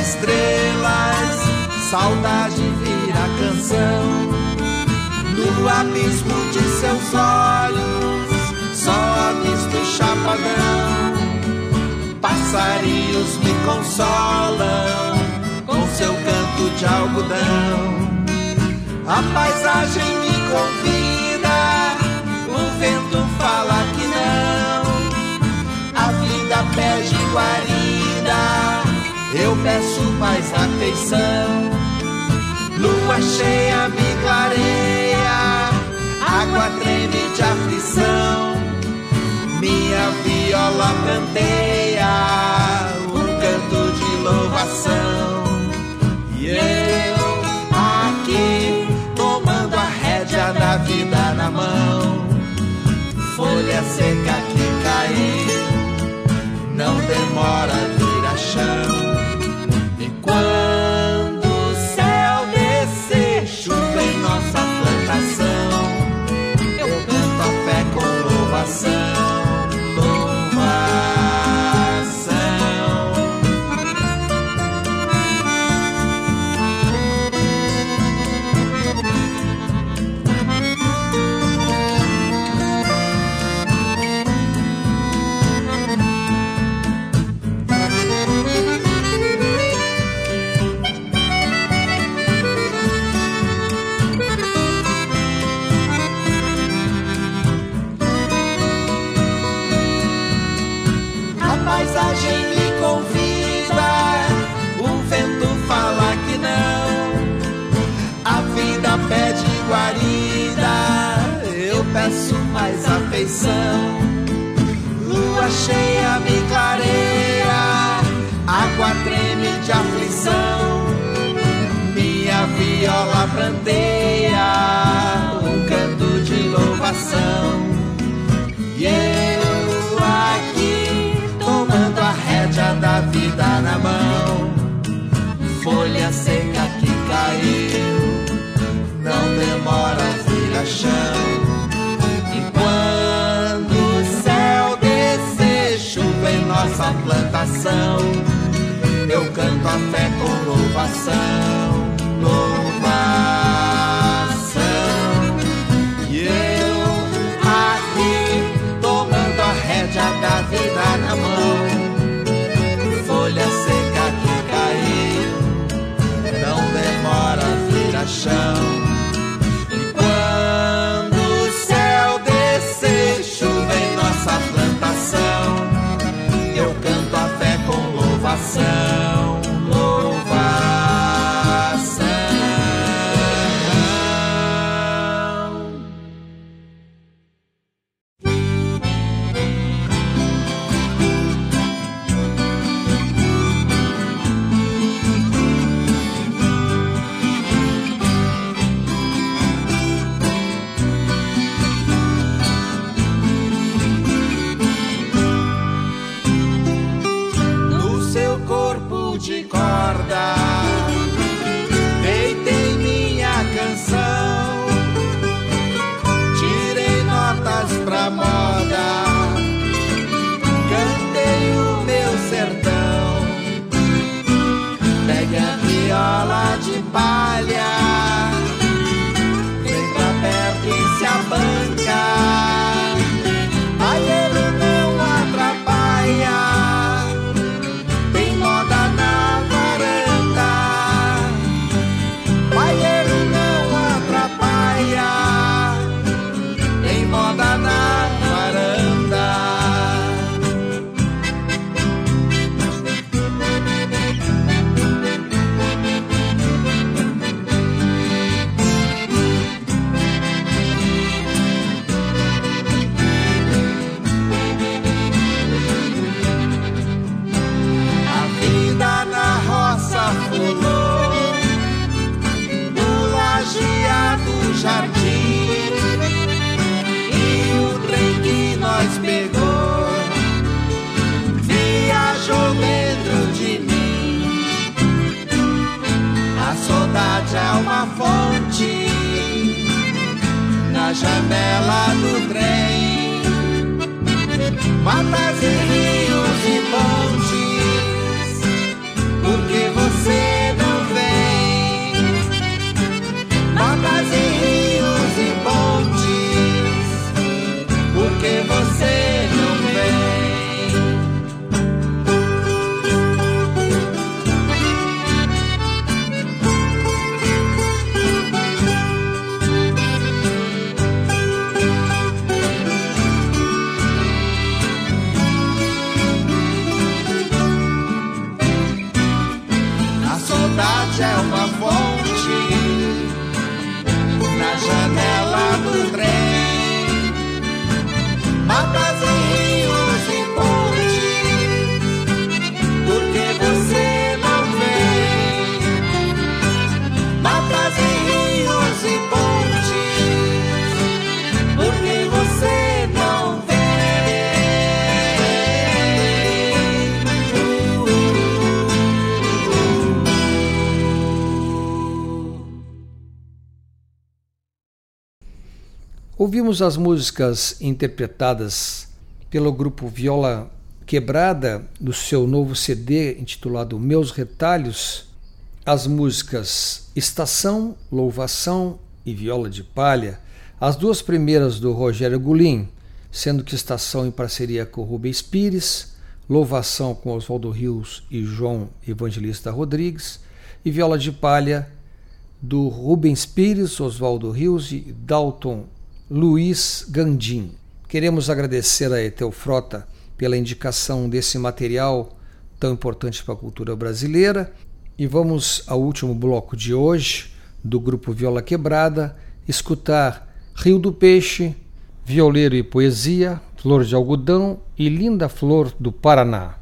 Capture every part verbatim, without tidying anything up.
estrelas, saudade vira canção. No abismo de seus olhos, só avisto e chapadão. Passarinhos me consolam com seu canto de algodão. A paisagem me convida, o vento fala que não. A vida pede guarida, eu peço mais afeição. Lua cheia me clareia, água treme de aflição. Minha viola canteia um canto de louvação. E eu aqui tomando a rédea da vida na mão. Folha seca que caiu, não demora a virar chão. E quando o céu descer, chuva em nossa plantação, eu canto a fé com louvação. Peço mais afeição. Lua cheia me clareia, água treme de aflição. Minha viola pranteia um canto de louvação. E eu aqui tomando a rédea da vida na mão. Folha seca que caiu, não demora a virar chão. Nossa plantação, eu canto a fé com louvação, louvação. E eu aqui tomando a rédea da vida na mão. Folha seca que caiu, não demora a virar chão. E quando o céu descer, chuva em nossa plantação, eu canto a fé com louvação, louvação. De corda, deitei minha canção, tirei notas pra moda, cantei o meu sertão. Pegue a viola de palha, vem pra perto e se abanca, baiano não atrapalha. Jardim, e o trem que nós pegou viajou dentro de mim. A saudade é uma fonte na janela do trem, matas e rios e pontes, porque você cidade é uma fonte na janela do trem, matas e rios e pontes, porque você não vem. Matas e rios e pontes, porque você não vem. Ouvimos as músicas interpretadas pelo grupo Viola Quebrada do seu novo C D intitulado Meus Retalhos, as músicas Estação, Louvação e Viola de Palha, as duas primeiras do Rogério Gulim, sendo que Estação em parceria com Rubens Pires, Louvação com Oswaldo Rios e João Evangelista Rodrigues, e Viola de Palha do Rubens Pires, Oswaldo Rios e Dalton Luiz Gandim. Queremos agradecer a Etel Frota pela indicação desse material tão importante para a cultura brasileira e vamos ao último bloco de hoje do grupo Viola Quebrada escutar Rio do Peixe, Violeiro e Poesia, Flor de Algodão e Linda Flor do Paraná.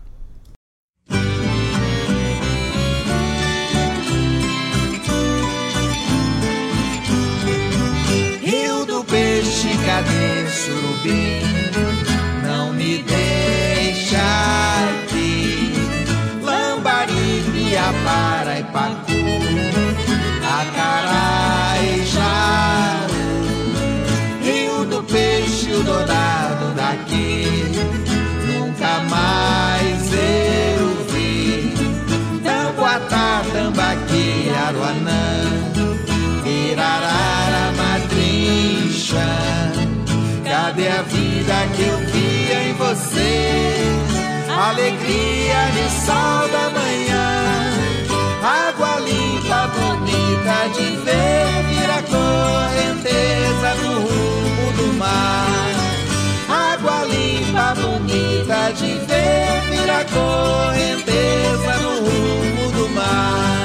Cadê surubim? Não me deixa aqui. Lambari, Piapara e Pacu, Acará e Jaú, Rio do Peixe, o dourado daqui, nunca mais eu vi. Tamboatá, Tambaqui, Aruanã, Irarara, Madrincha. Cadê a vida que eu via em você? Alegria de sol da manhã, água limpa, bonita de ver, vira correnteza no rumo do mar. Água limpa, bonita de ver, vira correnteza no rumo do mar.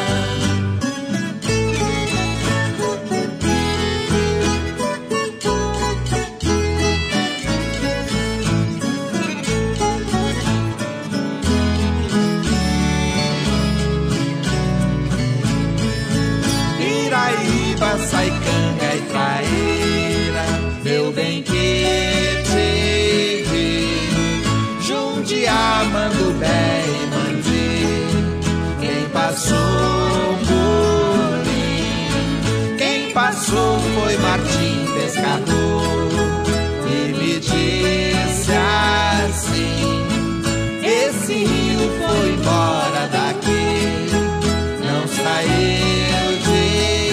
Saicanga e Traíra, meu bem que te vi, Jundiá, Mandubé e Mandi, quem passou por mim, quem passou foi Martim Pescador, e me disse assim, esse rio foi embora daqui, não saiu de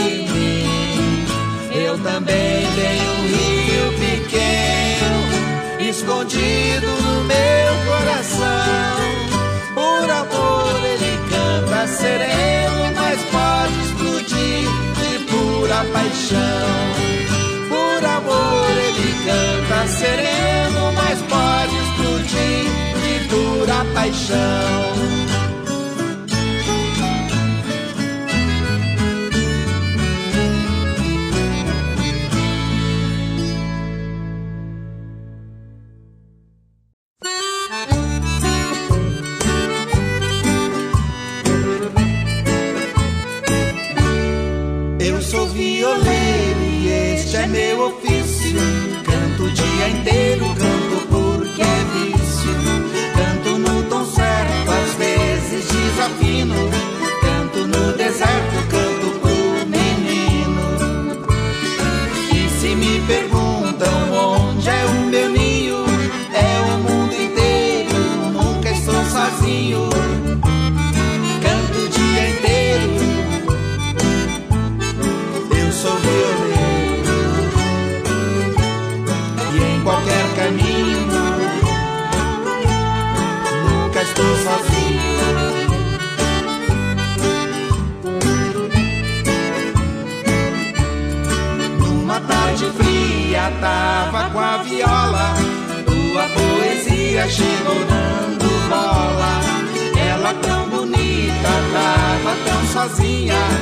também tem um rio pequeno, escondido no meu coração. Por amor ele canta sereno, mas pode explodir de pura paixão. Por amor ele canta sereno, mas pode explodir de pura paixão. É meu ofício, canto o dia inteiro, canto porque é vício. Canto no tom certo, às vezes desafino. Canto no deserto, canto pro menino. E se me perguntam onde é o meu ninho, é o mundo inteiro, nunca estou sozinho. Canto o dia inteiro, eu sou violeiro. Qualquer caminho, nunca estou sozinho. Numa tarde fria tava com a viola, tua poesia chegou dando bola. Ela tão bonita, tava tão sozinha,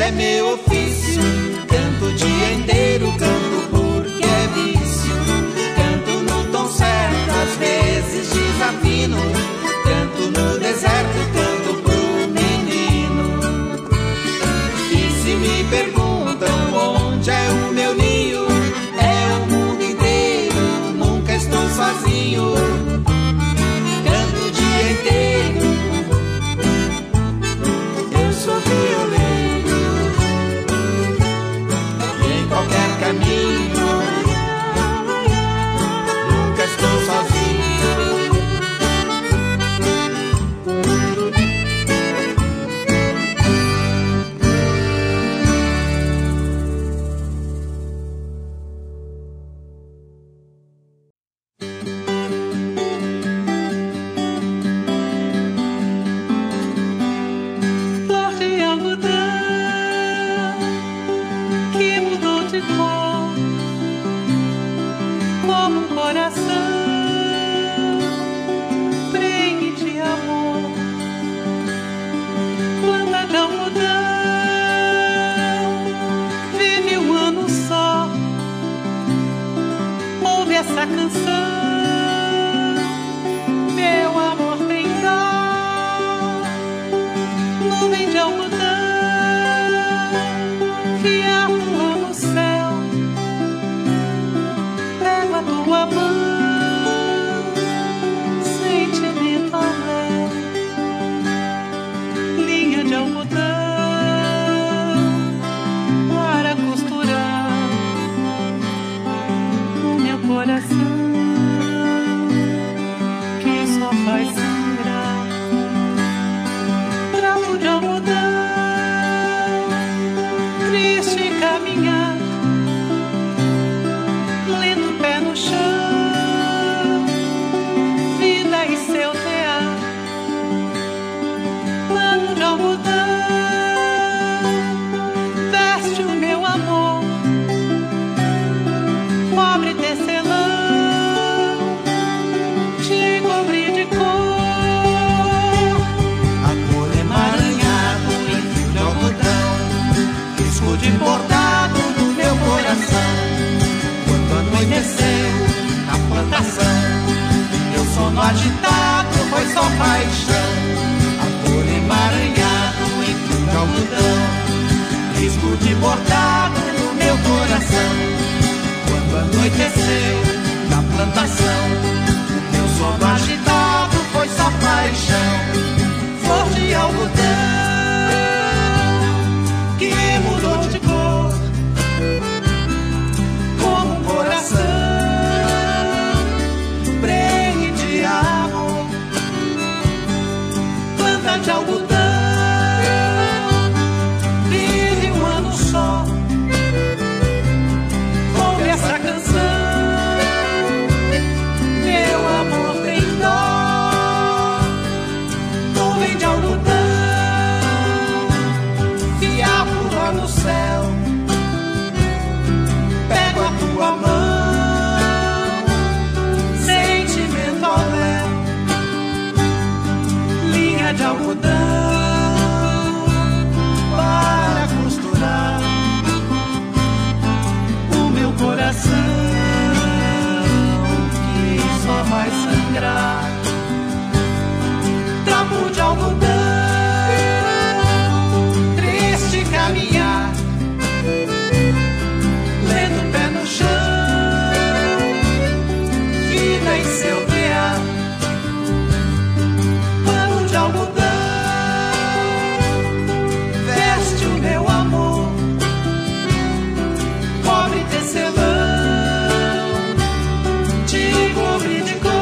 é meu ofício. Canto o dia inteiro, canto porque é vício. Canto no tom certo, às vezes desafino. Canto no deserto, canto pro menino. E se me perguntam onde é o meu ninho, é o mundo inteiro, nunca estou sozinho. Canto o dia inteiro, eu sou violeiro. E em qualquer caminho, nunca estou sozinho. Essa canção, meu amor tem dó, nuvem de algodão que atua no céu, pego a tua mão, sentimento alé, linha de algodão para costurar o meu coração. Vai sangrar, trapo de algodão, triste caminhar, lento pé no chão, vida e seu tear, pano de algodão, veste o meu amor, pobre tecelão. De bordado no meu coração, quando anoiteceu na plantação, meu sono agitado foi só paixão. Amor emaranhado em fio de algodão, risco de bordado no meu coração, quando anoiteceu na plantação, meu sono agitado foi só paixão. Flor de algodão que mudou de cor, como um coração prenhe de amor. Planta de algodão vive um ano só. Ouve essa canção, meu amor tem dó. Nuvem de algodão no céu, pego a tua mão, sentimento ao léu, linha de algodão para costurar o meu coração que só vai sangrar. Trapo de algodão, caminhar, lendo o pé no chão, vida em seu tear, pano de algodão, veste o meu amor, pobre tecelão, te cobre de cor,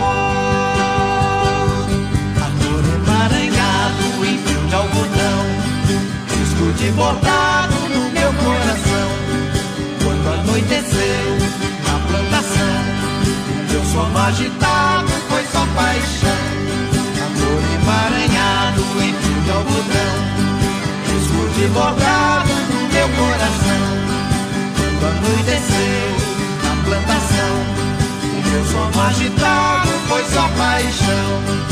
amor emaranhado em fio de algodão, de bordado no meu coração, quando anoiteceu na plantação, meu sono agitado foi só paixão. Amor emaranhado em fio de algodão, risco de bordado no meu coração, quando anoiteceu na plantação, meu sono agitado foi só paixão.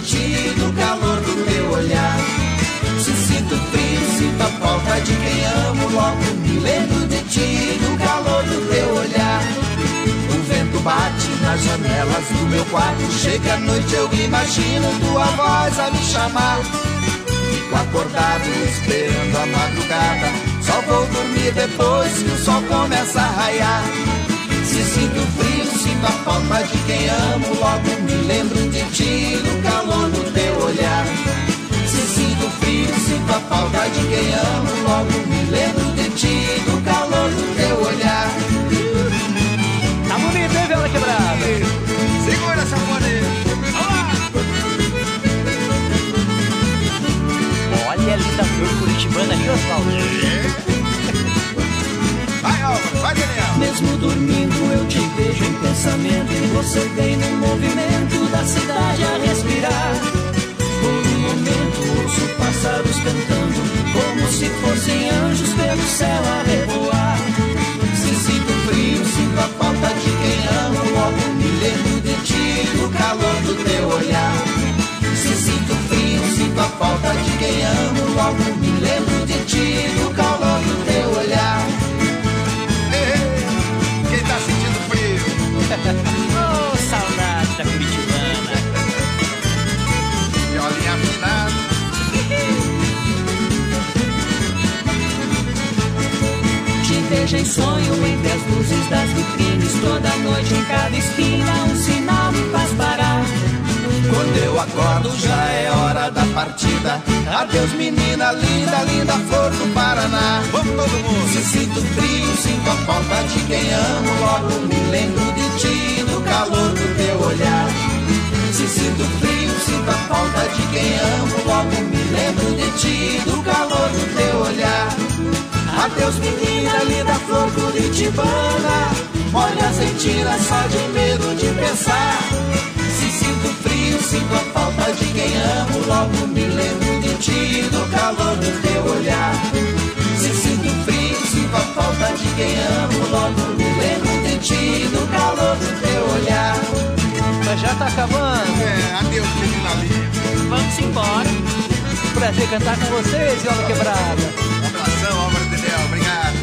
ti, do calor do teu olhar. Se sinto frio, sinto a falta de quem amo, logo me lembro de ti, do calor do teu olhar. O vento bate nas janelas do meu quarto, chega a noite eu imagino tua voz a me chamar. Fico acordado esperando a madrugada, só vou dormir depois que o sol começa a raiar. Se sinto frio, sinto a falta de quem amo, logo me lembro de ti, do calor do teu olhar. Se sinto frio, sinto a falta de quem amo, logo me lembro de ti, do calor do teu olhar. Tá bonito, hein, Viola Quebrada? Segura essa maneira. Olha a linda flor curitibana ali, Osvaldo. Vai, Álvaro, vai, Daniel. Mesmo dormindo eu te vejo em pensamento, e você vem no movimento da cidade a respirar. Por um momento ouço pássaros cantando, como se fossem anjos pelo céu a revoar. Se sinto frio, sinto a falta de quem amo, logo me lembro de ti, do calor do teu olhar. Se sinto frio, sinto a falta de quem amo, logo me lembro de ti, do calor do teu olhar. Ei, quem tá sentindo frio? Oh, saudade da curitibana. Violinha afinada. Te vejo em sonho entre as luzes das vitrines, toda noite em cada esquina um sinal me faz parar. Quando eu acordo já é hora da partida, adeus menina linda, linda flor do Paraná. Vamos todo mundo. Se sinto frio, sinto a falta de quem amo, logo me lembro de ti, do calor do teu olhar. Se sinto frio, sinto a falta de quem amo, logo me lembro de ti, do calor do teu olhar. Adeus menina linda flor curitibana, molha as retinas só de medo de pensar. Se sinto frio, sinto a falta de quem amo, logo me lembro de ti, do calor do teu olhar. Se sinto frio, sinto a falta de quem amo, logo me lembro de ti, do calor do teu olhar. Mas já tá acabando. É, adeus, menina linda. Vamos embora. Prazer cantar com vocês, Viola Quebrada. Um abração, Álvaro Daniel, obrigado.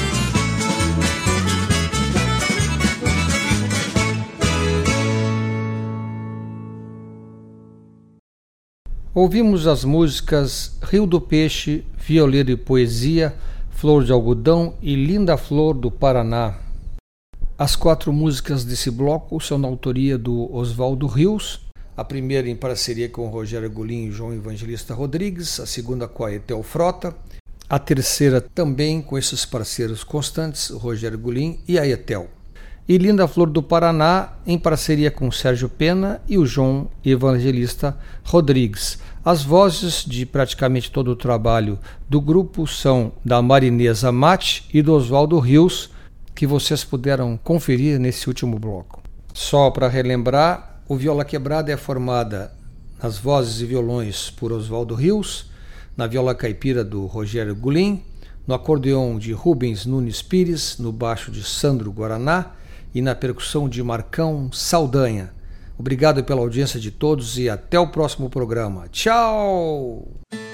Ouvimos as músicas Rio do Peixe, Violeiro e Poesia, Flor de Algodão e Linda Flor do Paraná. As quatro músicas desse bloco são da autoria do Oswaldo Rios, a primeira em parceria com Rogério Goulin e João Evangelista Rodrigues, a segunda com a Etel Frota, a terceira também com esses parceiros constantes, o Rogério Goulin e a Etel. E Linda Flor do Paraná, em parceria com Sérgio Pena e o João Evangelista Rodrigues. As vozes de praticamente todo o trabalho do grupo são da Marinesa Mate e do Oswaldo Rios, que vocês puderam conferir nesse último bloco. Só para relembrar, o Viola Quebrada é formada nas vozes e violões por Oswaldo Rios, na viola caipira do Rogério Goulin, no acordeão de Rubens Nunes Pires, no baixo de Sandro Guaraná e na percussão de Marcão Saldanha. Obrigado pela audiência de todos e até o próximo programa. Tchau!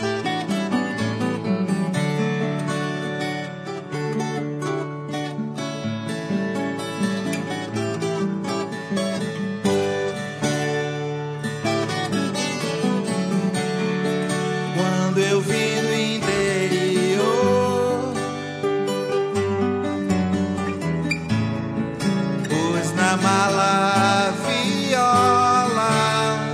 Quando eu vim do interior, pus na mala a viola,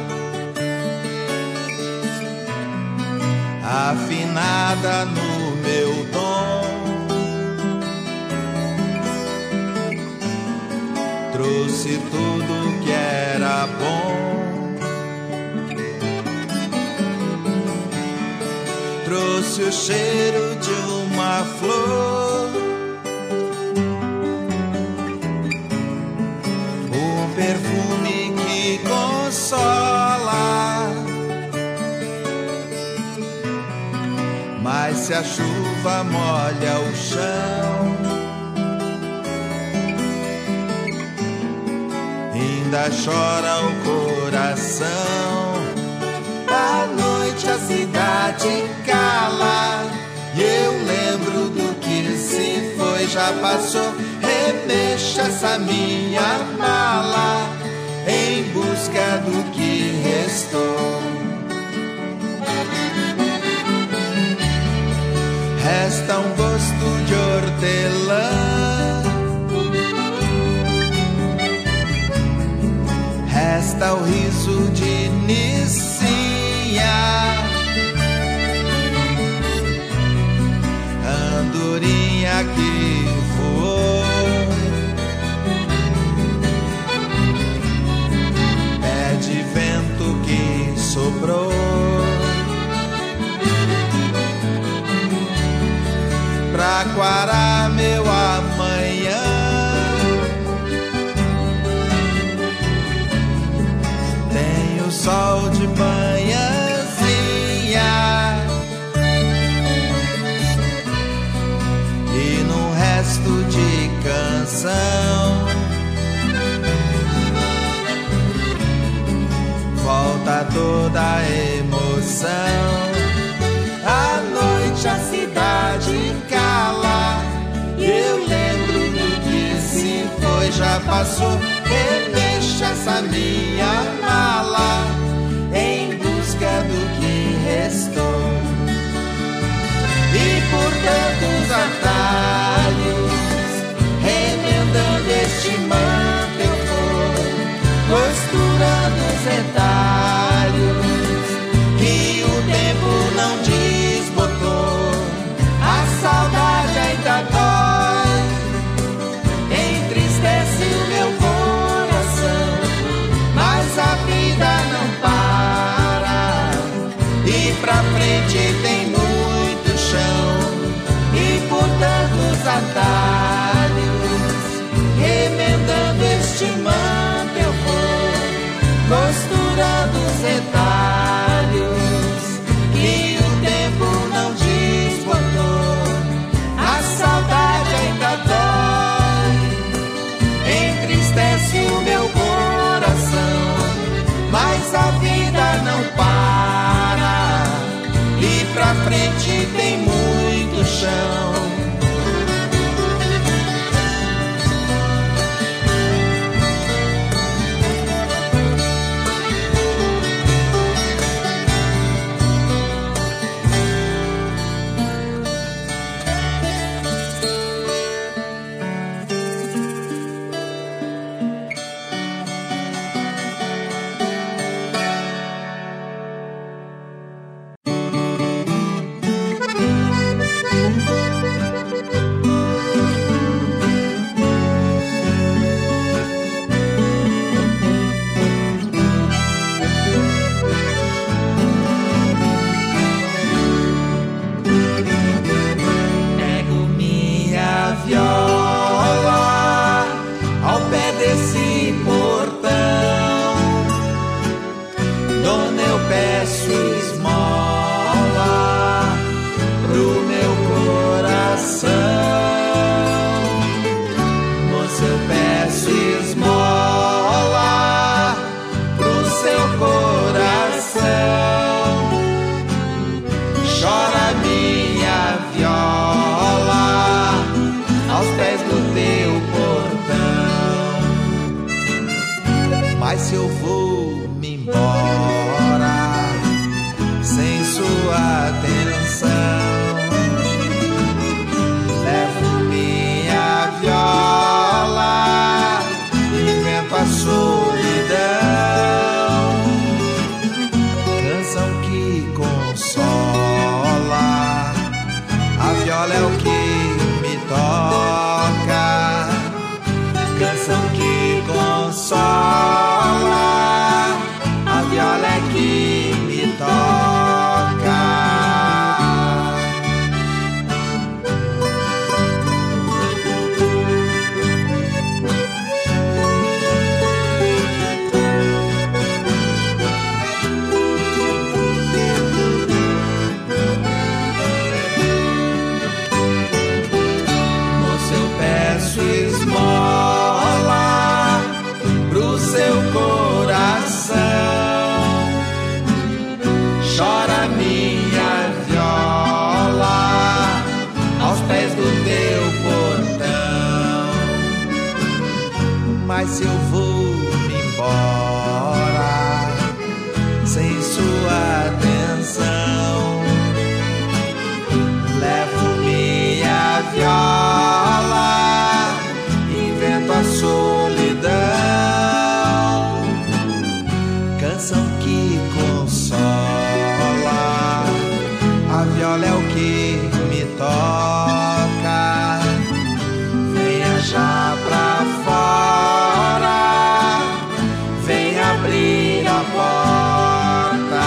afinada no meu tom, trouxe tudo que era bom. Trouxe o cheiro de uma flor, um perfume que consola. Mas se a chuva molha o chão, ainda chora o coração. já passou. Remexa essa minha mala em busca do que restou. Resta um gosto de hortelã, resta o riso de Nicinha, andorinha que voou, pé de vento que sobrou, pra quarar meu amanhã. Tem o sol de manhãzinha e num resto de canção volta toda a emoção. À noite a cidade cala, eu lembro do que se foi, já passou. Remexa essa minha mala em busca do que restou. E por tantos atalhos, remendando este manto eu vou, costurando os retalhos que o tempo não desbotou. A saudade ainda dói, entristece o meu coração, mas a vida não para, e pra frente tem muito chão. E por tantos atalhos, remendando este manto eu vou, costurando os retalhos que o tempo não desbotou. A saudade ainda dói, entristece o meu coração, mas a vida não para, e pra frente tem muito chão. Se eu vou me embora, sem sua atenção. Levo minha viola, invento a solidão, canção que consola. A viola é o que me toca. Venha já pra fora, vem abrir a porta.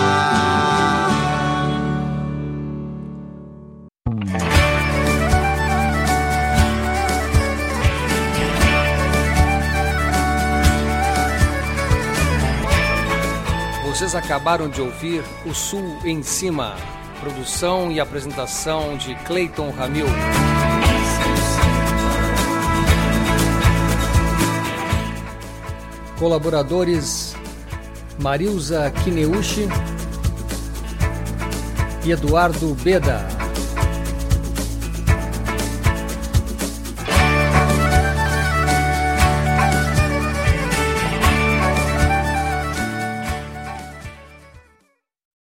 Vocês acabaram de ouvir O Sul em Cima, produção e apresentação de Cleiton Ramil. Colaboradores Marilza Kineuchi e Eduardo Beda.